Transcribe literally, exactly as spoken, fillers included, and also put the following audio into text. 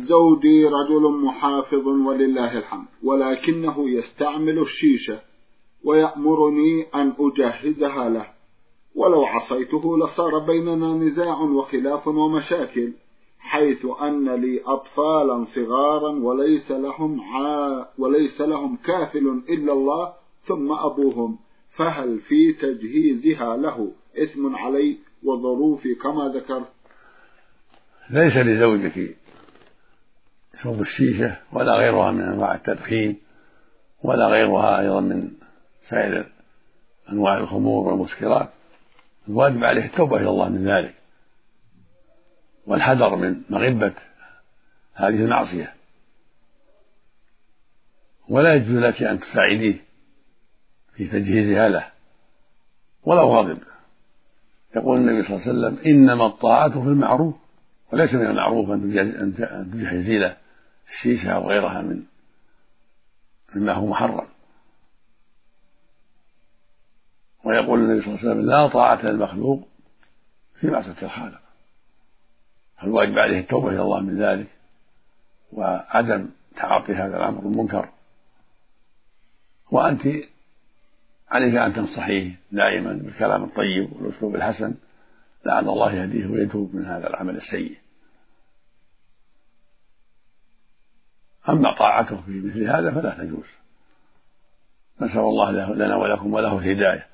زوجي رجل محافظ ولله الحمد، ولكنه يستعمل الشيشة ويأمرني أن أجهزها له، ولو عصيته لصار بيننا نزاع وخلاف ومشاكل، حيث أن لي أطفالا صغارا وليس لهم, عا وليس لهم كافل إلا الله ثم أبوهم، فهل في تجهيزها له إثم علي وظروفي كما ذكرت؟ ليس لزوجك شرب الشيشة ولا غيرها من أنواع التدخين ولا غيرها أيضا من سائر أنواع الخمور والمسكرات، الواجب عليه التوبة إلى الله من ذلك والحذر من مغبة هذه المعصية، ولا يجوز لك أن تساعديه في تجهيزها له ولو غضب. يقول النبي صلى الله عليه وسلم: إنما الطاعة في المعروف، وليس من المعروف أن تجهزي له الشيشة أو غيرها من مما هو محرم. ويقول النبي صلى الله عليه وسلم: لا طاعة للمخلوق في معصية الخالق. فالواجب عليه التوبة إلى الله من ذلك وعدم تعاطي هذا الأمر المنكر، وأنت عليك أن تنصحيه دائما بالكلام الطيب والأسلوب الحسن لعل الله يهديه ويتوب من هذا العمل السيء. أما طاعته في مثل هذا فلا تجوز. نسأل الله لنا ولكم وله الهداية.